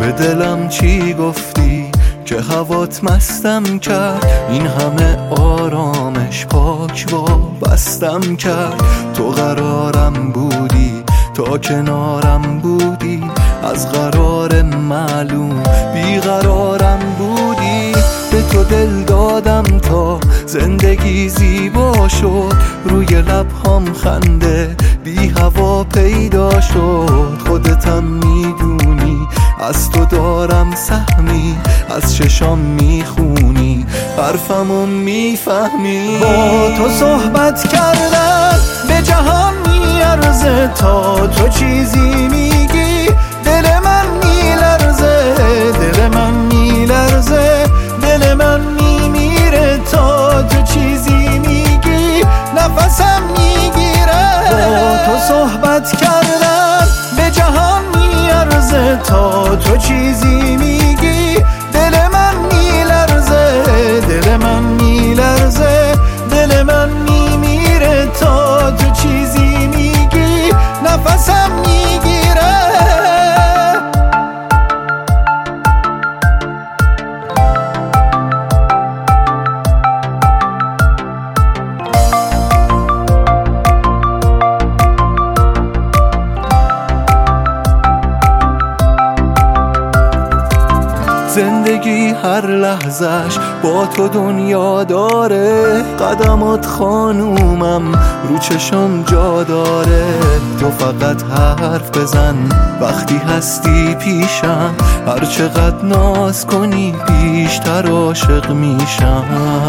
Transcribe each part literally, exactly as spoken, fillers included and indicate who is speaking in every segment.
Speaker 1: به دلم چی گفتی که هوات مستم کرد، این همه آرامش پاک وابستم کرد. تو قرارم بودی تا کنارم بودی، از قرار معلوم بیقرارم بودی. به تو دل دادم تا زندگی زیبا شد، روی لبهام خنده بی هوا پیدا شد. خودتم میدونی از تو دارم سهمی، از چشام میخونی حرفمو میفهمی.
Speaker 2: با تو صحبت کردن به جهان میارزه، تا تو چیزی میگی دل من میلرزه، دل من میلرزه، دل من میمیره. تا تو چیزی میگی نفسم میگیره. با تو صحبت کردن به جهان میارزه، تا تو چیزی میگی دل من میلرزه، دل من میلرزه، دل من میمیره. تا تو چیزی میگی نفسم میگیره.
Speaker 1: زندگی هر لحظش با تو دنیا داره، قدمات خانومم رو چشم جا داره. تو فقط حرف بزن وقتی هستی پیشم، هر چقدر ناز کنی بیشتر عاشق میشم.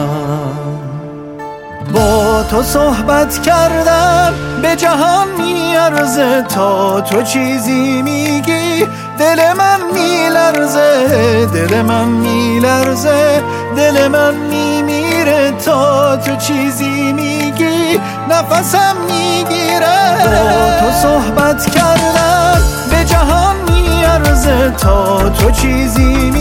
Speaker 2: با تو صحبت کردن به جهان میارزه، تا تو چیزی میگی دل من میلرزه، دل من میلرزه، دل من میمیره. تا تو چیزی میگی نفسم میگیره. با تو صحبت کردن به جهان میارزه، تا تو چیزی میگی